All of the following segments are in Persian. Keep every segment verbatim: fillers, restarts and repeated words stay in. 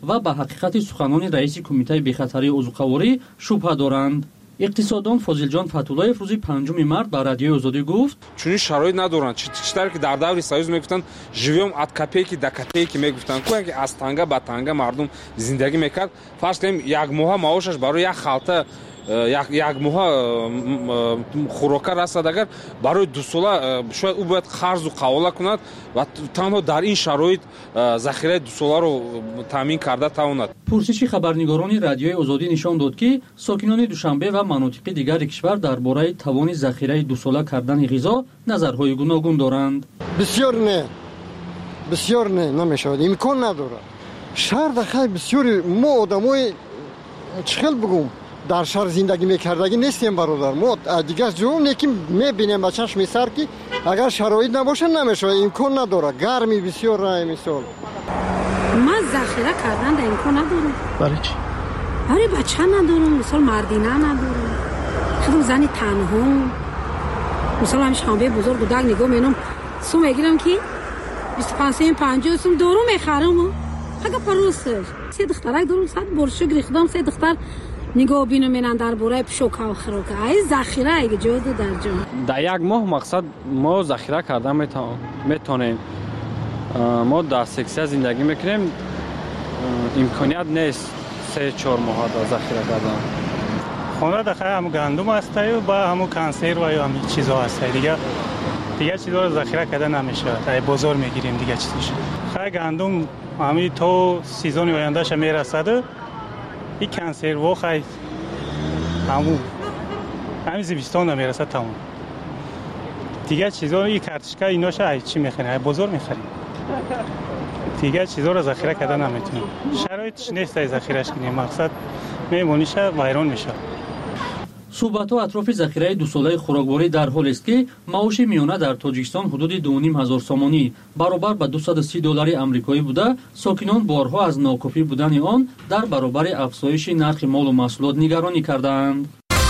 و به حقیقت سخنان رئیس کمیته بی‌خطری عضوخواری شبهه دارند. اقتصاددان فاضل فتولایف روز پنجم مارس با رادیوی آزادی گفت چون شرایط ندارن چطور که در دور سایز میگفتن живем от копейки до копейки میگفتن کوی که از تنگه به تنگه مردم زندگی میکرد. فرض کنیم یک ماه معاشش برای یک خالته یک یک ماه خوراک رسد اگر برای دو ساله شاید او باید قرض و قواله کند و تنها در این شرایط ذخیره دو ساله رو تامین کرده تواند. پرسشی خبرنگاران رادیوی آزادی نشان داد که ساکنان دوشنبه و مناطق دیگر کشور درباره توان ذخیره دو ساله کردن غذا نظرهای گوناگون دارند. بسیار نه بسیار نه نمیشود، امکان نداره. شهر داخل بسیار ما آدمای چخل بگم در شهر زندگی میکردگی نیستیم برادر. ما دیگه جون یکی میبینیم با چشم سر که اگر شرایط نباشه نمیشه، امکان نداره. گرمی بسیار راه مثال ما ذخیره کردن در امکان ندارم. برای چی؟ برای بچه ندارم، مثال مردینه ندارم، خودم زنی تنها. مثلا همیشه خانبه بزرگ و دگ نگاه مینم سو میگیرم که بیست و پنج پنجاه سوم دورو میخرم اگه پروسش سه دخترک دارم صد برشو گریختم سه دختر نگاه بینو مینن در بوره پشوکا و خروکا ای ذخیره ای جود در جان در یک ماه مقصد ما ذخیره کردن میتونیم. ما در سکسیا زندگی میکنیم، امکانیت نیست سه چهار ماه در ذخیره کردن. خونه داخل هم گندم هست و با همو کنسر و یا همین چیزا هست دیگه. دیگه چیزا رو ذخیره کردن نمیشه. تا بازار میگیریم دیگه چیزش. خیلی گندم همین تو سیزن آیندهش میرسد. این کنسر و خیلی همون همین زمستان نمیرسد تمام. دیگه چیزا رو این کارتشکا ایناش ای چی میخریم؟ بازار میخریم. دیگه چیزا رو ذخیره کردن نمیتونیم. شرایطش نیست ذخیرهش کنیم. مقصد میمونیشه ویران میشه. صحبت‌ها اطراف ذخیره دو ساله خوراکواری در حال است که معاش میانه در تاجیکستان حدود دو و نیم هزار سامانی برابر به دویست و سی دلار آمریکایی بوده. ساکنان بارها از ناکافی بودن آن در برابر افزایش نرخ مال و محصولات نگرانی کردند.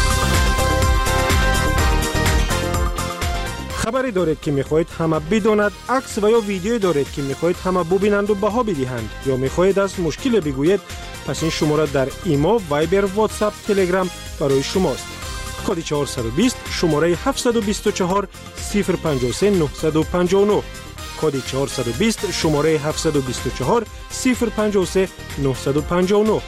خبری دارید که میخواهید همه بداند، عکس و یا ویدیویی دارید که میخواهید همه ببینند و بها بدهند، یا میخواهید از مشکل بگویید، پس این شماره در ایما، وایبر، واتساپ، تلگرام برای شماست. کد چهارصد و بیست شماره هفتصد و بیست و چهار صفر پنجاه و سه نهصد و پنجاه و نه. کد چهارصد و بیست شماره هفتصد و بیست و چهار صفر پنجاه و سه نهصد و پنجاه و نه.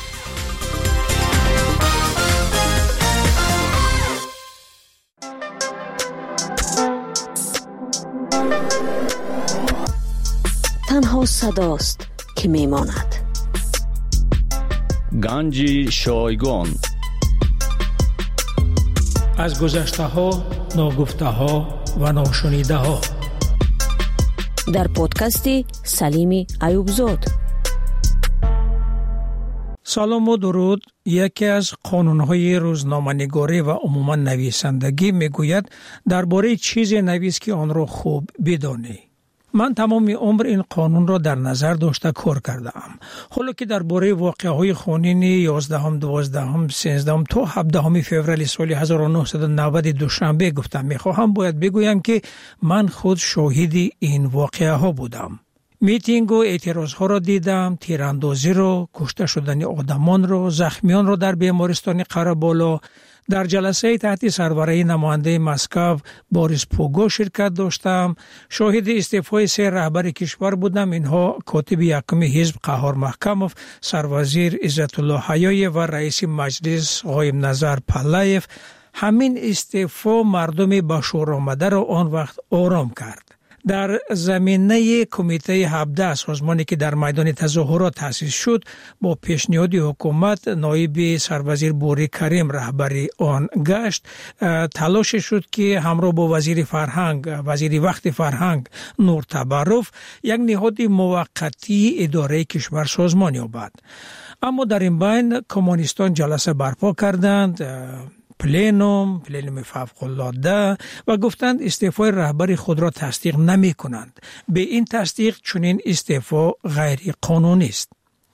تنها صداست که میماند. گنج شایگان از گذشته ها، ناگفته ها و ناشنیده ها در پادکستی سلیمی ایوبزاد. سلام و درود. یکی از قانون‌های روزنامه‌نگاری و عموما نویسندگی میگوید درباره چیزی نویس که آن را خوب بدانی. من تمام عمر این قانون را در نظر داشته کار کرده ام. حالا که درباره واقعه‌های خونین یازدهم، دوازدهم، سیزدهم تا هفدهم فوریه سال هزار و نهصد و نود دوشنبه گفتم میخواهم باید بگویم که من خود شاهد این واقعه ها بودم. میتینگ و اعتراض ها را دیدم، تیراندازی را، کشته شدن آدمان را، زخمیان را در بیمارستان قره‌بالا. در جلسه تحت سروره نماینده مسکو باریس پوگو شرکت داشتم. شاهد استعفای سه رهبر کشور بودم. اینها کاتب یکم حزب قهار محکموف، سروزیر عزت الله حیای و رئیس مجلس قایم نظر پلایف. همین استعفا مردم به شور آمده را آن وقت آرام کرد. در زمینه کمیته هفده سازمانی که در میدان تظاهرات تأسیس شد با پیشنهاد حکومت نایب سروزیر بوری کریم رهبری آن گشت. تلاش شد که همراه با وزیر فرهنگ وزیر وقت فرهنگ نور تبرف یک نهاد موقتی اداره کشور سازمان یابد. اما در این بین کمونیستان جلسه برپا کردند، پلینوم، پلینوم فوق‌العاده، و گفتند استعفای رهبر خود را تصدیق نمی کنند. به این تصدیق چنین استعفا غیر قانونی است.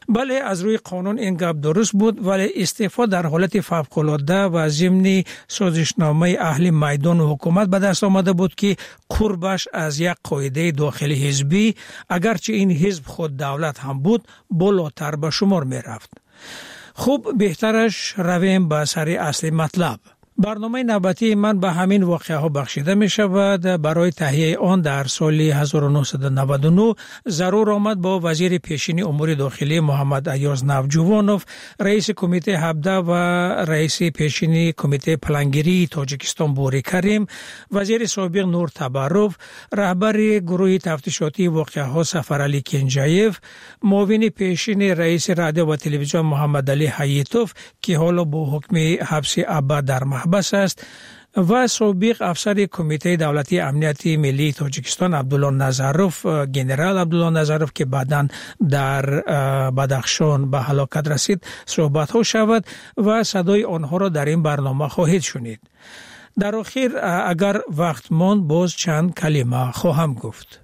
بله از روی قانون این گپ درست بود، ولی استعفا در حالت فوق‌العاده و ضمن سازشنامه اهل میدان و حکومت به دست آمده بود که قربش از یک قاعده داخلی حزبی، اگرچه این حزب خود دولت هم بود، بالاتر به شمار می رفت. خوب بهترش رویم به سر اصل مطلب. برنامه نوبتی من به همین واقعه ها بخشیده می شود. برای تهیه آن در سال هزار و نهصد و نود و نه ضرور آمد با وزیر پیشین امور داخلی محمد ایاز نوجوانوف، رئیس کمیته هفده و رئیس پیشین کمیته پلانگیری تاجیکستان بوری کریم، وزیر سابق نور تبروف، رهبر گروه تفتیشاتی واقعه ها سفرعلی کنجایف، معاون پیشین رئیس رادیو و تلویزیون محمد علی حییتوف که حالا با حکم حبس ابد در محبس است، و سابق افسر کمیته دولتی امنیت ملی تاجیکستان عبدالله نظروف، جنرال عبدالله نظروف که بعداً در بدخشان به هلاکت رسید صحبت ها شود و صدای آنها را در این برنامه خواهید شنید. در آخر اگر وقت ماند باز چند کلمه خواهم گفت.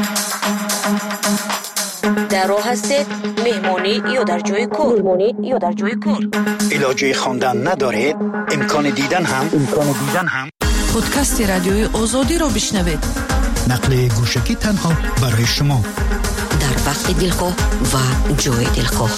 در راه هستید مهمانی یا در جای کار؟ مهمانی یا در جای کار؟ علاجه خواندن ندارید؟ امکان دیدن هم امکان دیدن هم پادکست رادیوی آزادی را بشنوید. نقل گوشکی تنها برای شما در وقت دلخواه و جای دلخواه.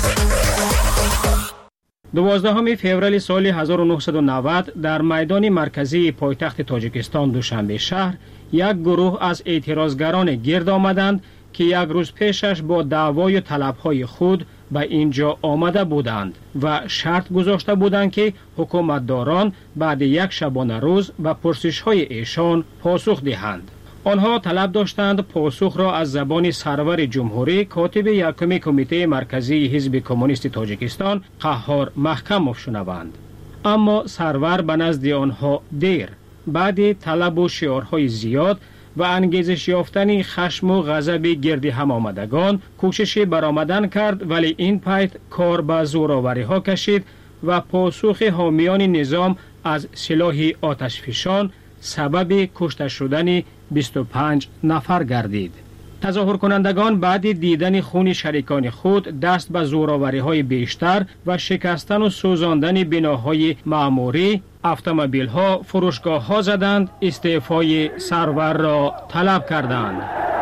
دوازدهم فوریه سال هزار و نهصد و نود در میدان مرکزی پایتخت تاجیکستان دوشنبه شهر یک گروه از اعتراضگران گرد آمدند که یک روز پیشش با دعوای طلبهای خود به اینجا آمده بودند و شرط گذاشته بودند که حکومتداران بعد یک شبانه روز به پرسش‌های ایشان پاسخ دهند. آنها طلب داشتند پاسخ را از زبان سرور جمهوری کاتب یکم کمیته مرکزی حزب کمونیست تاجیکستان قهار محکموف شنوند. اما سرور به نزد آنها دیر بعد طلب و شعارهای زیاد و انگیزش یافتن خشم و غضب گرد هم آمدگان کوشش برآمدن کرد، ولی این پایت کار به زورآوری ها کشید و پاسخ حامیان نظام از سلاح آتشفشان سبب کشته شدن بیست و پنج نفر گردید. تظاهر کنندگان بعد دیدن خون شریکان خود دست به زورآوری های بیشتر و شکستن و سوزاندن بناهای معموری، اتومبیل ها، فروشگاه ها زدند، استعفای سرور را طلب کردند.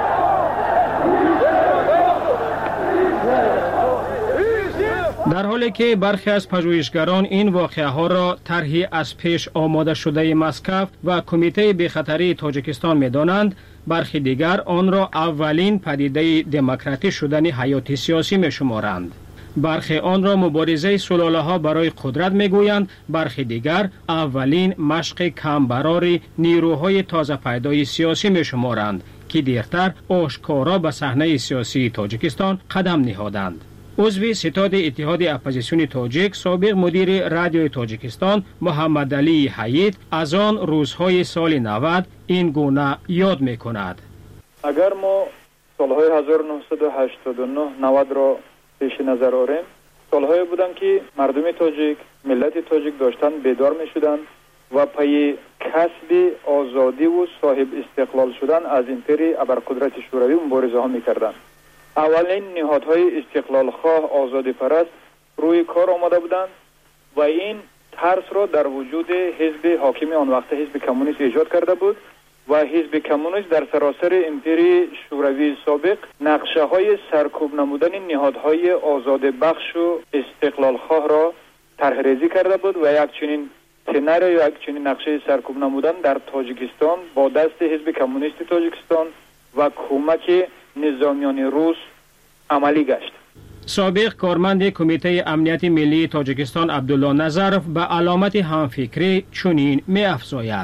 در حالی که برخی از پژوهشگران این واقعه ها را طرحی از پیش آماده شده مسکو و کمیته بی‌خطری تاجیکستان می دانند، برخی دیگر آن را اولین پدیده دموکراتی شدن حیات سیاسی می شمارند. برخی آن را مبارزه سلاله ها برای قدرت می گویند، برخی دیگر اولین مشق کمبرار نیروهای تازه پیدای سیاسی می شمارند که دیرتر آشکارا به صحنه سیاسی تاجیکستان قدم نهادند. عضو ستاد اتحاد اپوزیسیون تاجیک، سابق مدیر رادیوی تاجیکستان محمد علی حیید از آن روزهای سال نود این گونه یاد می کند. اگر ما سالهای هزار و نهصد و هشتاد و نه نود را پیش نظر آوریم، سالهایی بودند که مردم تاجیک، ملت تاجیک داشتن بیدار می شدند و پای کسب آزادی و صاحب استقلال شدن از امپری ابرقدرت شوروی مبارزه ها می کردند. اولین نهادهای استقلال خواه آزادی پرست روی کار آمده بودند و این ترس را در وجود حزب حاکم آن وقت حزب کمونیست ایجاد کرده بود و حزب کمونیست در سراسر امپری شوروی سابق نقشه های سرکوب نمودن نهادهای آزاد بخش و استقلال خواه را طرح ریزی کرده بود و یک چنین سناریو یا یک چنین نقشه سرکوب نمودن در تاجیکستان با دست حزب کمونیست تاجیکستان و کمک نظامیان روس عملی گشت. سابق کارمند کمیته امنیت ملی تاجیکستان عبدالله نظروف به علامت همفکری چنین می افزاید: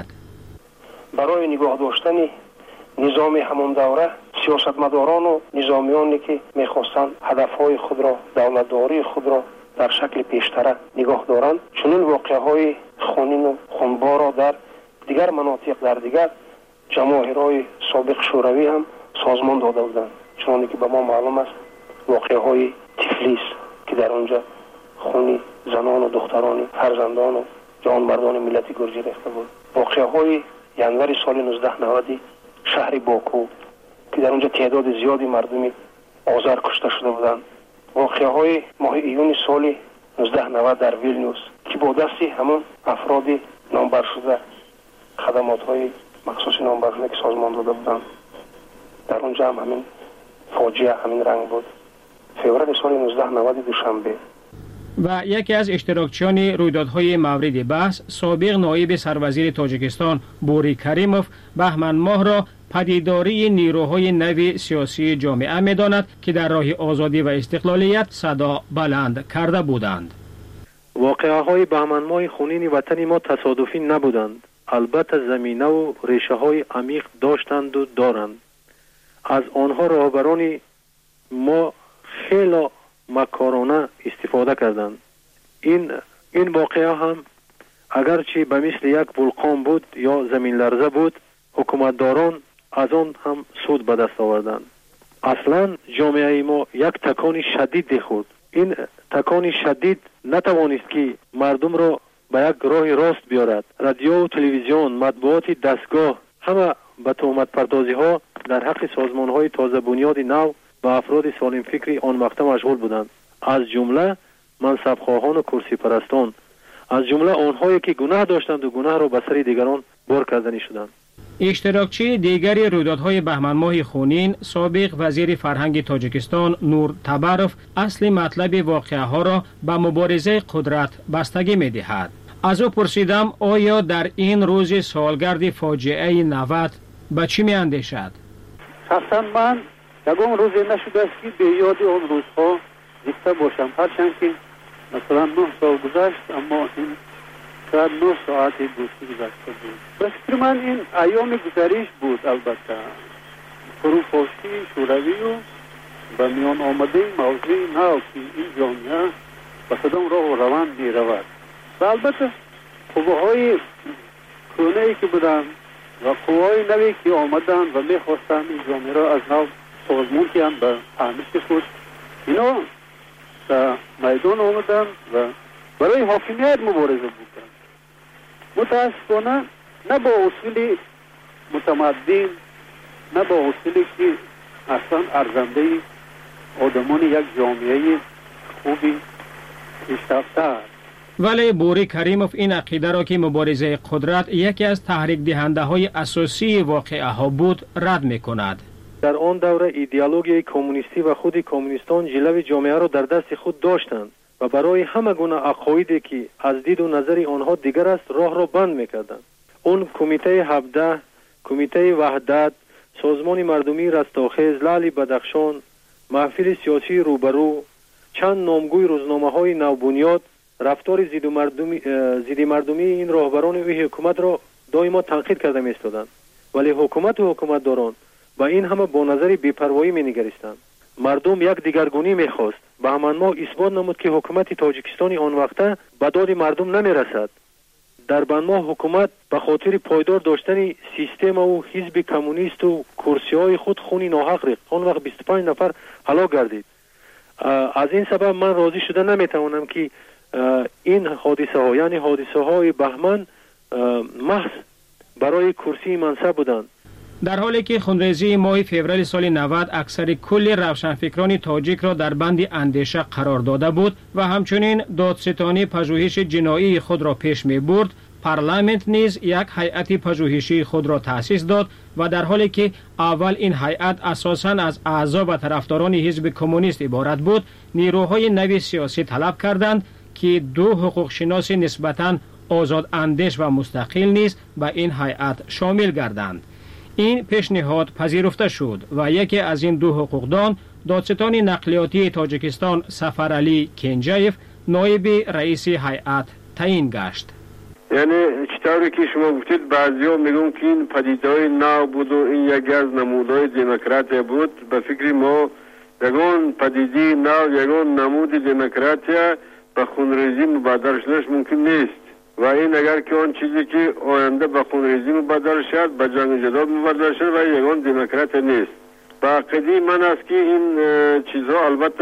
برای نگاه داشتن نظام همان دوره سیاستمداران و نظامیانی که میخواستند هدفهای خود را، دولتداری خود را در شکل پیشتره نگاه دارند، چنین واقعه های خونین و خونبار را در دیگر مناطق در دیگر جماهیرهای سابق شوروی هم سازمان داده بودند. چنانکه که به ما معلوم است واقعه های تفلیس که در آنجا خونی زنان و دختران فرزندان و جوانمردان ملت گرجی ریخته بود. واقعه های ینور سال نوزده نود شهر باکو که در آنجا تعداد زیادی مردم آذر کشته شده بودند. واقعه های ماه ایون سال نوزده نود در ویلنیوس که با دستی همون افراد نامبر شده خدمات های مخصوص نامبر شده که سازمان داده بودن در اونجا هم همین فاجعه همین رنگ بود. فوریه سال نوزده نود دوشنبه. و یکی از اشتراکچیان رویدادهای مورد بحث سابق نایب سروزیر تاجیکستان بوری کریموف بهمن ماه را پدیداری نیروهای نو سیاسی جامعه می‌داند که در راه آزادی و استقلالیت صدا بلند کرده بودند. واقعه های بهمن ماه خونین وطن ما تصادفی نبودند. البته زمینه و ریشه های عمیق داشتند و دارند. از آنها راهبران ما خیلی مکارانه استفاده کردند. این این واقعه هم اگرچه به مثل یک ولکان بود یا زمین لرزه بود، حکومتداران از آن هم سود به دست آوردند. اصلا جامعه ما یک تکان شدید خورد. این تکان شدید نتوانست که مردم را به یک راه راست بیارد. رادیو و تلویزیون، مطبوعات دستگاه همه به تهمت پردازی ها در حق سازمان های تازه بنیاد نو و افراد سالم فکری آن وقت مشغول بودند. از جمله منصبخواهان و کرسی پرستان، از جمله آنهایی که گناه داشتند و گناه را به سر دیگران بار کردنی شدند. اشتراکچی دیگری رویدادهای بهمن ماه خونین سابق وزیر فرهنگ تاجیکستان نور تبروف اصل مطلب واقعه ها را به مبارزه قدرت بستگی می دهد. از او پرسیدم آیا در این روز سالگرد فاجعه نود به چی می اندیشد؟ شخصا من یکم روزی نشده است که به یاد آن روزها زنده باشم، هرچند که مثلا نه سال گذشت اما این شاید نه ساعتی دوستی گذشته بود. به فکر من این ایام گذریش بود. البته فروپاشی شوروی و به میان آمده موضوع نو که این جامعه به کدام راه و روند می رود و البته قوه‌های کهنه‌ای که بودند و قوه‌های نوی که آمدند و می خواستند این جامعه را از نو سازمان کنند به تعمیر خود، اینا در میدان آمدند و برای حاکمیت مبارزه بودند. متاسفانه نه با اصول متمدن، نه با اصولی که اصلا ارزنده آدمان یک جامعه خوبی پیشرفته است. ولی بوری کریموف این عقیده را که مبارزه قدرت یکی از تحریک دهنده های اساسی واقعه ها بود رد می کند. در آن دوره ایدئولوژی کمونیستی و خود کمونیستان جلوه جامعه را در دست خود داشتند و برای همه گونه عقایدی که از دید و نظر آنها دیگر است راه را بند می‌کردند. اون کمیته هفده، کمیته وحدت، سازمان مردمی رستاخیز، لعل بدخشان، محفل سیاسی روبرو، چند نامگوی روزنامه‌های نوبنیاد رفتار ضد مردمی ضد مردمی این راهبران و حکومت را دائما تنقید کرده می‌ایستادند. ولی حکومت و حکومتداران با این همه با نظر بی‌پروایی می‌نگریستند. مردم یک دیگرگونی می‌خواست. بهمن ماه اثبات نمود که حکومت تاجیکستان آن وقته به داد مردم نمی‌رسد. در بهمن ماه حکومت به خاطر پایدار داشتن سیستم و حزب کمونیست و کرسی‌های خود خونی ناحق ریخت. آن وقت بیست و پنج نفر هلاک گردید. از این سبب من راضی شده نمی‌توانم که این حادثه ها یعنی حادثه های بهمن محض برای کرسی منصب بودند. در حالی که خونریزی ماه فوریه سال نود اکثر کل روشنفکران تاجیک را در بند اندیشه قرار داده بود و همچنین دادستانی پژوهش جنایی خود را پیش می برد، پارلمانت نیز یک هیئت پژوهشی خود را تأسیس داد و در حالی که اول این هیئت اساساً از اعضا و طرفداران حزب کمونیست عبارت بود، نیروهای نو سیاسی طلب کردند که دو حقوق شناس نسبتاً آزاد اندیش و مستقل نیز به این هیئت شامل گردند. این پیشنهاد پذیرفته شد و یکی از این دو حقوقدان دادستان نقلیاتی تاجیکستان سفرعلی کنجایف نایب رئیس هیئت تعیین گشت. یعنی چطوری که شما گفتید بعضیا میگن که این پدیده‌های نو بود و این یکی از نمودهای دموکراسی بود. به فکر ما یگان پدیده نو یگان نمود دموکراسی به خونریزی مبادر شدنش ممکن نیست و این اگر که آن چیزی که آینده به خونریزی مبادر شد به جنگ جدال مبادر شد و یگان دموکرات نیست. با عقیده من است که این چیزها البته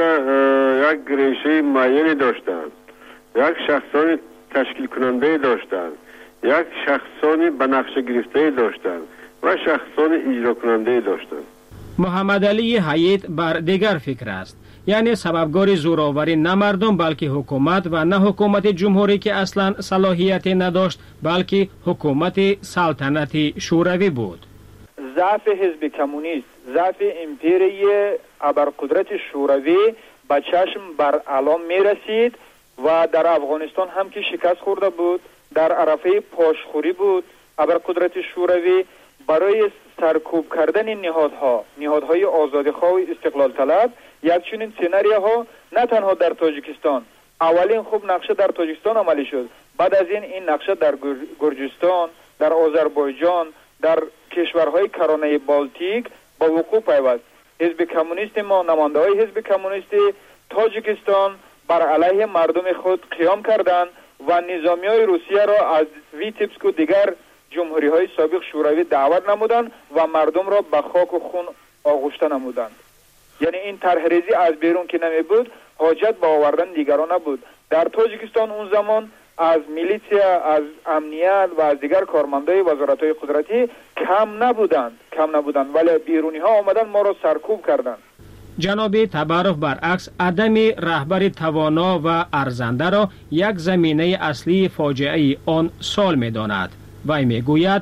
یک ریشه معینی داشتند، یک شخصانی تشکیل کننده داشتند، یک شخصانی به نقشه گرفته داشتند و شخصانی اجرا کننده داشتند. محمد علی حیات بر دیگر فکر است، یعنی سببگار زوراوری نه مردم بلکه حکومت و نه حکومت جمهوری که اصلا صلاحیت نداشت بلکه حکومت سلطنتی شوروی بود. ضعف حزب کمونیست، ضعف امپیری ابرقدرت شوروی به چشم بر علام می رسید و در افغانستان هم که شکست خورده بود، در عرفه پاشخوری بود. ابرقدرت شوروی برای سرکوب کردن نهادها، نهادهای آزادیخواه و استقلال طلب، یک چنین سناریوها نه تنها در تاجیکستان، اولین خوب نقشه در تاجیکستان عملی شد، بعد از این این نقشه در گرجستان، در آذربایجان، در کشورهای کرانه بالتیک با وقوع پیوست. حزب کمونیست ما، نماینده‌های حزب کمونیست تاجیکستان بر علیه مردم خود قیام کردند و نظامی‌های روسیه را از ویتبسک و دیگر جمهوری‌های سابق شوروی دعوت نمودند و مردم را به خاک و خون آغشته نمودند. یعنی این طرحریزی از بیرون که نمی بود، حاجت به آوردن دیگران نبود. در تاجیکستان اون زمان از میلیسیا، از امنیت و از دیگر کارمندای وزارت‌های قدرتی کم نبودند کم نبودند ولی بیرونی ها آمدن ما را سرکوب کردند. جناب تبارف برعکس عدم رهبر توانا و ارزنده را یک زمینه اصلی فاجعه آن سال می داند. وی می گوید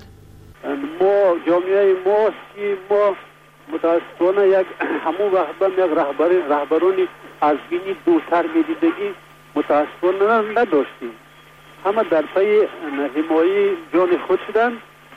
ما جامعه ما که ما متاسفانه یک همون وقت یک رهبر رهبرانی از بینی دوتر میدیدگی متاسفانه نداشتیم. همه در پی حمایه جان خود شدند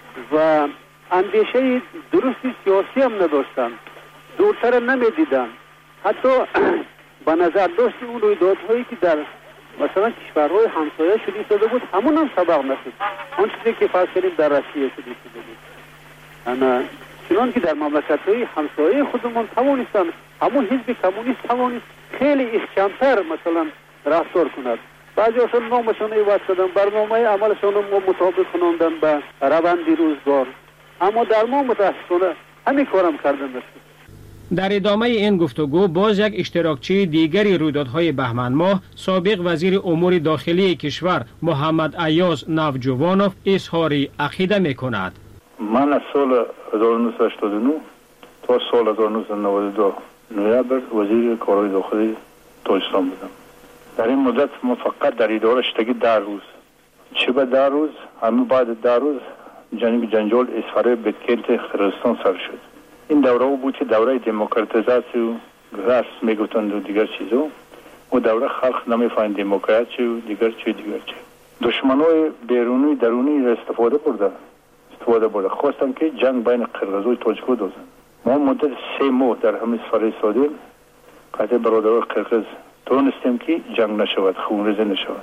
و اندیشه درستی سیاسی هم نداشتند، دورتر نمیدیدند. حتی به نظر داشت اون رویدادهایی که در مثلا کشورهای همسایه شده شده بود همون هم سبق نشد. آن چیزی که فرض کنیم در روسیه شده شده بود، انا چنان که در مملکت‌های همسایه خودمون توانستند همون حزب کمونیست توانست خیلی احکام‌تر مثلا رفتار کند. بعضی اصلا نامشان ایواد کردن، برنامه عملشان رو مطابق کنندن به روند روزگار، اما در ما متاسفانه همین کارم کردن نشد. در ادامه این گفتگو باز یک اشتراکچی دیگری رویدادهای بهمن ماه سابق وزیر امور داخلی کشور محمد ایاز نوجوانوف اظهار عقیده می‌کند. من از سال هزار و نهصد و هشتاد و نه تا سال هزار و نهصد و نود و دو نوامبر وزیر کارهای داخلی تاجیکستان بودم. در این مدت ما فقط در اداره شدگی ده روز، چه به ده روز همه بعد ده روز جنگ جنجال اسفاره بکنت قرقیزستان سر شد. این دوره بود که دوره دموکراتیزاسی و رسم میگفتند و دیگر چیزا، و دوره خلق نمیفهمید دموکراسی و دیگر چی دیگر چی. دشمنای بیرونی درونی استفاده برده استفاده برده خواستن که جنگ بین قرقیز و تاجیک دوزن. ما مدت سه ماه در همین سفر سادیم قطع برادران قرقیز تونستیم که جنگ نشود، خونریزی نشود.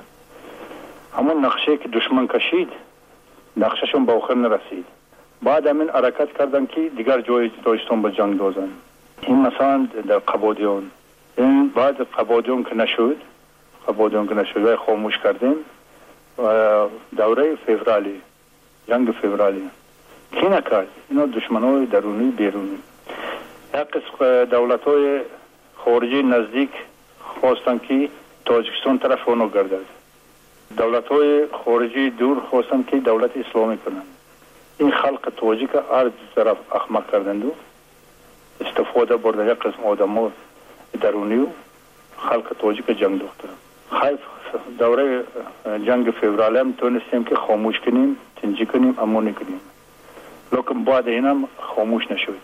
اما نقشه که دشمن کشید نقشهشون با آخر نرسید. بعد همین حرکت کردن که دیگر جای تاجیکستان به جنگ دوزن. این مثلا در قبادیان، این بعد قبادیان که نشد قبادیان که نشد و خاموش کردیم و دوره فوریه جنگ فوریه کی نکرد؟ اینا دشمنای درونی بیرونی. یک قسم دولت‌های خارجی نزدیک خواستن که تاجیکستان طرف اونو گردد. دولت‌های خارجی دور خواستن که دولت اسلامی کنند. این خلق تاجیک هر دو طرف احمق کردند و استفاده برده یک قسم آدم‌ها درونی و خلق تاجیک جنگ دوختن. خیف دوره جنگ فوریه هم تونستیم که خاموش کنیم، تنجی کنیم، اما نکنیم. لیکن بعد این هم خاموش نشد.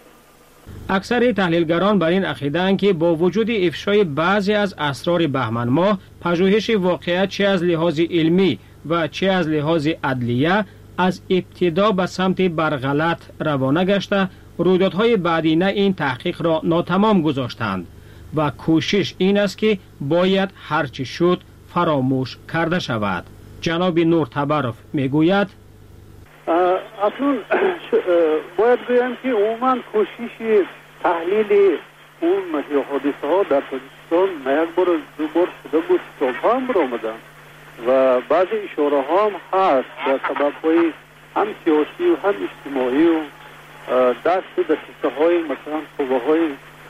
اکثر تحلیلگران بر این عقیده‌اند که با وجود افشای بعضی از اسرار بهمن ماه، پژوهش واقعیت چه از لحاظ علمی و چه از لحاظ عدلیه از ابتدا به سمت برغلط روانه گشته، رویدادهای بعدینه این تحقیق را ناتمام گذاشتند و کوشش این است که باید هرچی شد فراموش کرده شود. جناب نور تبارف میگوید اصلا باید بگویم که عموما کوشش تحلیل اون حادثه ها در تاجیکستان نه یک بار دو بار شده بود، سالها هم برآمدن و بعضی اشاره ها هم هست در سبب های هم سیاسی و هم اجتماعی و دست دسته های مثلا قوه های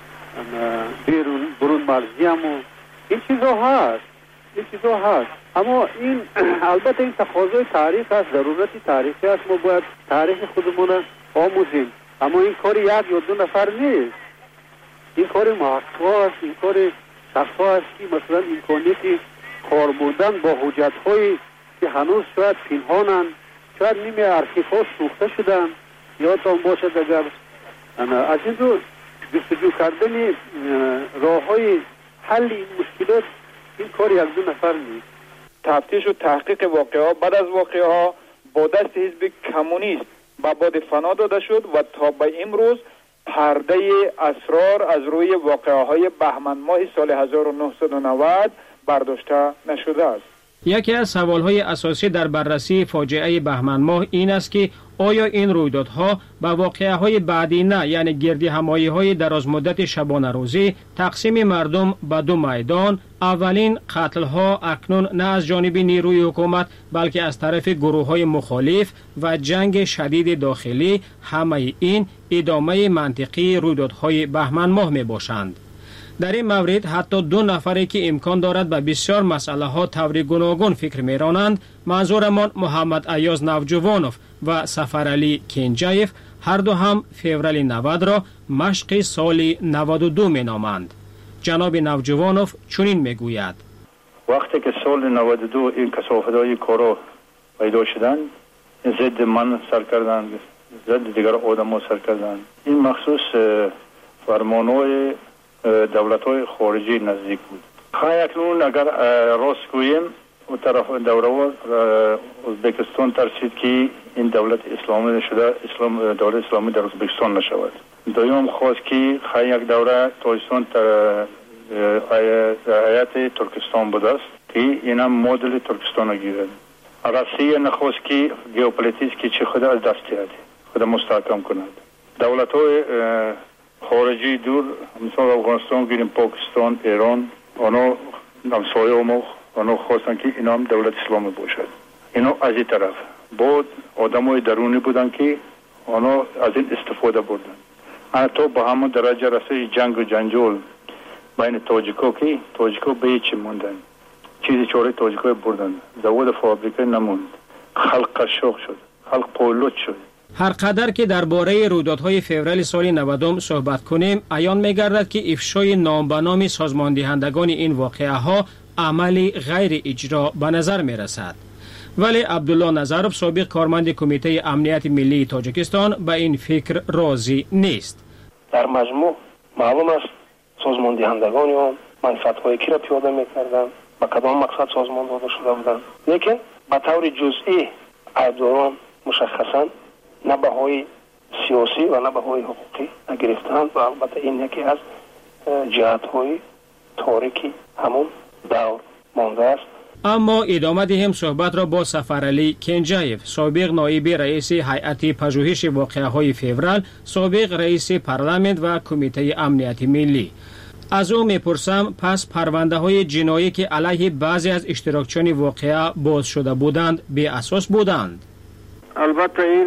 بیرون برون مرزی هم و این چیزا هست این چیزا هست اما این البته این تقاضای تاریخ است، ضرورت تاریخی است. ما باید تاریخ خودمون آموزیم، اما این کار یک یا دو نفر نیست. این کار مهدها است، این کار شخصها است که مثلا امکانیت کار بردن با حجت هایی که هنوز شاید پنهانند، شاید نیمه ارشیف ها سوخته شدن. یادتان باشد اگر از این رو جستجو کردن راه های حل این مشکلات این کار یک دو نفر نیست. تفتیش و تحقیق واقعه ها بعد از واقعه ها با دست حزب کمونیست به باد فنا داده شد و تا به امروز پرده اسرار از روی واقعه های بهمن ماه سال هزار و نهصد و نود برداشته نشده است. یکی از سوالهای اساسی در بررسی فاجعه بهمن ماه این است که آیا این رویدادها به واقعه‌های بعدی نه، یعنی گردی همایی‌های دراز مدت شبانه روزی، تقسیم مردم به دو میدان، اولین قتل‌ها اکنون نه از جانب نیروی حکومت بلکه از طرف گروه‌های مخالف و جنگ شدید داخلی، همه این ادامه منطقی رویدادهای بهمن ماه میباشند. در این مورد حتی دو نفری که امکان دارد به بسیار مسئله ها طور گوناگون فکر میرانند، منظورمان محمد ایاز نوجوانوف و سفرعلی کنجایف، هر دو هم فوریه نود را مشق سال نود و دو می نامند. جناب نوجوانوف چنین میگوید: وقتی که سال نود و دو این کثافت‌های کارا پیدا شدند، ضد من سر کردند، ضد دیگر آدم‌ها سر کردند. این مخصوص فرمان‌های دولت‌های خارجی نزدیک بود. خواهی اکنون اگر راست گوییم و طرف دوره ازبکستان ترسید که این دولت اسلامی شده، اسلام دولت اسلامی در ازبکستان نشود. دویم خواست که خواهی یک دوره تاجیکستان در هیئت ترکستان بود است که این هم مدل ترکستان گیرد. روسیه نخواست که ژئوپلیتیک که چه خود از دست دهد، خود مستحکم کند. دولت‌های خارجی دور مثلا افغانستان گیریم، پاکستان، ایران، آنها همسایه ما آنها خواستن که اینا هم دولت اسلامی باشد. اینا از این طرف بود آدمای درونی بودن که آنها از این استفاده بردن. حتی با همون درجه رسه جنگ و جنجال بین تاجیکا که تاجیکا به هیچ موندن، چیزی چاره تاجیکا بردن، زواد فابریکه نموند، خلق قشاق شد، خلق پولوت شد. هر قدر که درباره رویدادهای فوریه سال نود صحبت کنیم، عیان می‌گردد که افشای نام به نام سازماندهندگان این واقعه ها عملی غیر اجرا به نظر می‌رسد. ولی عبدالله نظرов سابق کارمند کمیته امنیت ملی تاجیکستان به این فکر راضی نیست. در مجموع معلوم است سازماندهندگان هم منفعت‌های کی را پیاده می‌کردند، با کدام مقصد سازمان داده شده بودند، لیکن به طور جزئی ایبداران مشخصاً نه بهای سیاسی و نه بهای حقوقی نگرفتند و البته این یکی از جهت‌های تاریکی همون دور مانده است. اما ادامه دهیم صحبت را با سفرعلی کنجایف، سابق نایب رئیس هیئت پژوهش واقعه‌های فوریه، سابق رئیس پارلمان و کمیته امنیت ملی. از او میپرسم پس پرونده های جنایی که علیه بعضی از اشتراکچیان واقعه باز شده بودند بی اساس بودند؟ البته این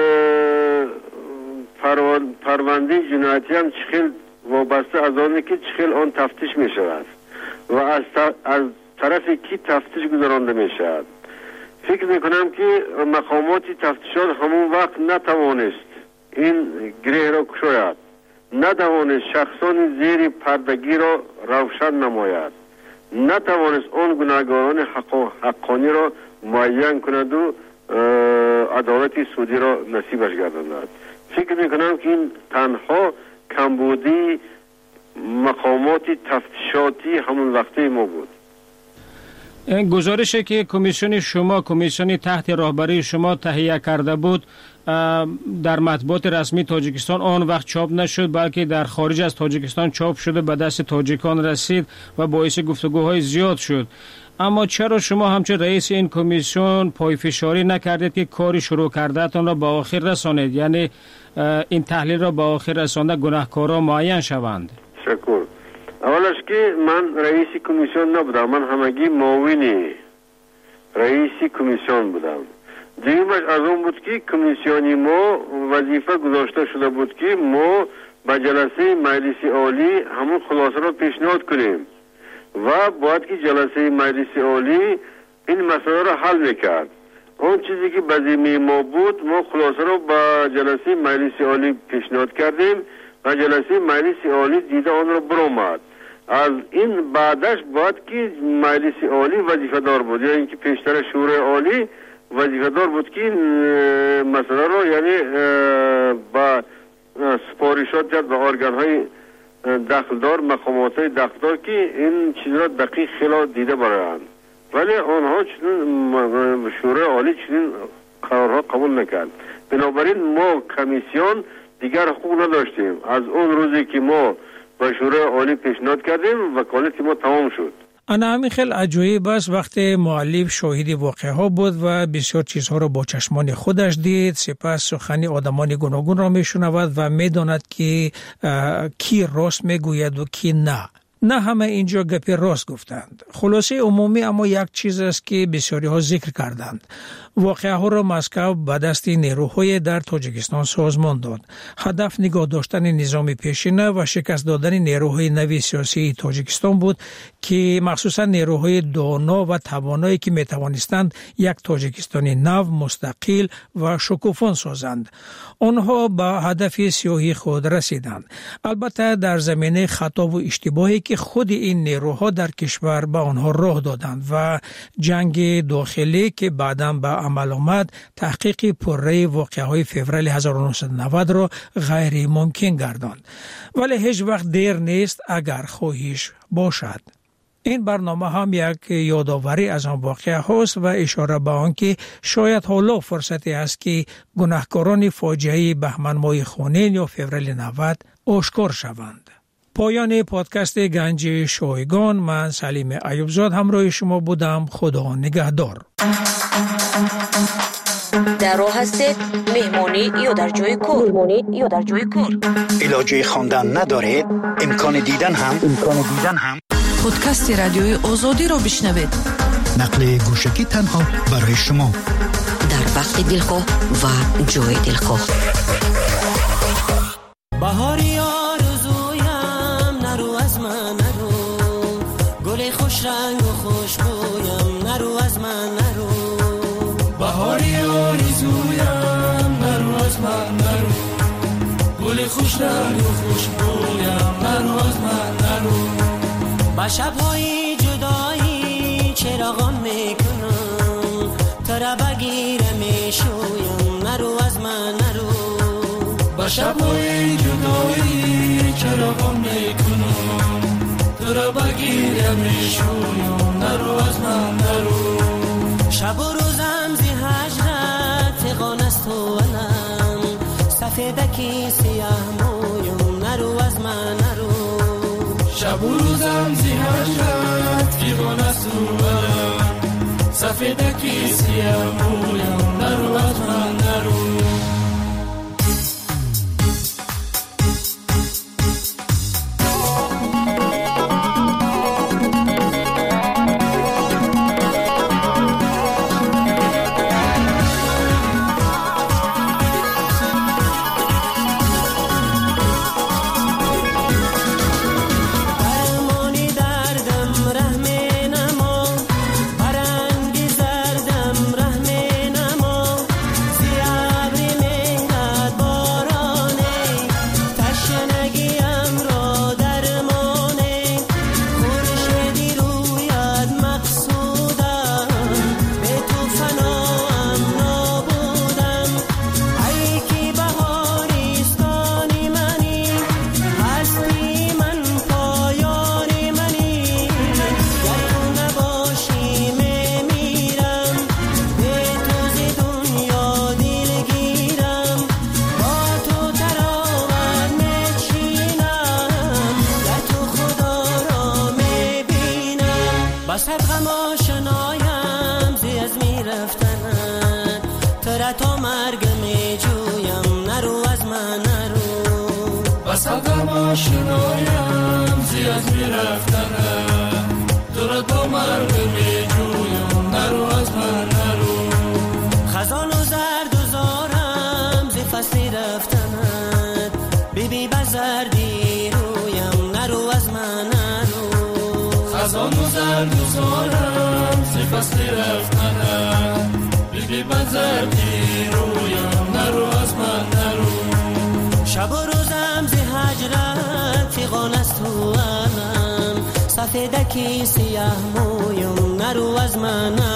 پرونده جنایتی هم چخیل وابسته از آنه که چخیل آن تفتیش می شود و از, از طرف کی تفتیش گذرانده می شود. فکر می کنم که مقامات تفتیشات همون وقت نتوانست این گره را کشاید، نتوانست شخصان زیر پردگی را روشن نماید، نتوانست آن گناهکاران حق حقانی را معین کند و عدالت سودی را نصیبش گرداند. فکر میکنم که این تنها کمبودی مقامات تفتیشاتی همون وقتی ما بود. گزارشی که کمیسیون شما کمیسیون تحت راهبری شما تهیه کرده بود در مطبوعات رسمی تاجیکستان آن وقت چاپ نشد، بلکه در خارج از تاجیکستان چاپ شده به دست تاجیکان رسید و باعث گفتگوهای زیاد شد. اما چرا شما همچون رئیس این کمیسیون پایفشاری نکردید که کاری شروع کردهتان را به آخر رسانید، یعنی این تحلیل را به آخر رسانده گناهکارا معین شوند؟ شکر. اولش که من رئیس کمیسیون نبودم، من همگی معاون رئیس کمیسیون بودم. دیگرش از اون بود که کمیسیونی ما وظیفه گذاشته شده بود که ما به جلسه مجلس عالی همون خلاصه را پیشنهاد کنیم و باید که جلسه مجلس عالی این مسئله را حل میکرد. اون چیزی که به ذمه ما بود ما خلاصه را به جلسه مجلس عالی پیشنهاد کردیم و جلسه مجلس عالی دیده آن را برآمد. از این بعدش باید که مجلس عالی وظیفه دار بود، یعنی اینکه پیشتر شورای عالی وظیفه دار بود که مسئله را یعنی با سپارشات کرد به ارگان های دخلدار، مقامات های دخلدار که این چیز را دقیق خیلی دیده برند، ولی آنها چنین شورای عالی چنین قرارها قبول نکرد. بنابراین ما کمیسیون دیگر حقوق نداشتیم. از اون روزی که ما با شورای عالی پیشنهاد کردیم وکالت ما تمام شد. انا همین خیلی عجایب است وقتی مؤلف شاهد واقعه ها بود و بسیار چیزها را با چشمان خودش دید، سپس سخنی آدمان گوناگون را میشنود و میداند که کی راست میگوید و کی نه. نه همه اینجا گپی راست گفتند. خلاصه عمومی اما یک چیز است که بسیاری ها ذکر کردند. واقعه ها را مسکو به دست نیروهای در تاجیکستان سازمان داد. هدف نگاه داشتن نظام پیشینه و شکست دادن نیروهای نوی سیاسی تاجیکستان بود که مخصوصا نیروهای دانا و توانایی که می توانستند یک تاجیکستانی نو، مستقل و شکوفان سازند. آنها به هدف سیاهی خود رسیدند. البته در زمینه خطا و اشتباهی که خود این نیروها در کشور به آنها راه دادند و جنگ داخلی که بعداً به عمل آمد تحقیق پرره واقعه های فوریه هزار و نهصد و نود را غیر ممکن گرداند. ولی هیچ وقت دیر نیست اگر خواهش باشد. این برنامه هم یک یادآوری از آن واقعه هاست و اشاره به آن که شاید حالا فرصتی است که گناهکاران فاجعه بهمن ماه خونین یا فوریه نود آشکار شوند. پایان پادکست گنج شایگان، من سلیم ایوبزاد همراه شما بودم. خدا نگهدار. در راه هستید مهمانی یا در جای کار؟ مهمانی یا در جای کار؟ علاجه خواندن ندارید؟ امکان دیدن هم امکان دیدن هم پادکست رادیوی آزادی رو بشنوید. نقل گوشکی تنها برای شما در وقت دلخواه و جای دلخواه. بهاری آرزویم نرو از من نرو، گل خوش رنگ و خوشبویم نرو از من نرو. بهاری آرزویم نرو از من نرو، گل خوش رنگ و خوشبویم نرو از من نرو. با شب‌های جدایی چراغان میکنم، تو را بگیرم میشویم نرو از من نرو. با شب‌های جدایی چراغان میکنم، تو را بگیرم میشویم نرو از من نرو. شب و روزم زی هجرت فغان است و علم، سفیدکی سیاه مویم نرو از من نرو. شب و روزم زی هجرت فغان است و علم، سفیدکی سیاه مویم نرو از من نرو. آشنایم زی از می رفتنم، دورت با مرگ می جویم نرو از من نرو. خزان و زرد و زارم زی فصلی رفتنت، بی بی بزردی رویم نرو از من نرو. خزان و زرد و زارم زی فصلی رفتنت، بی بی بزردی رویم نرو از من نرو. شب و روزم زی حج تو علم سفیدکی سیاه مویم نرو از من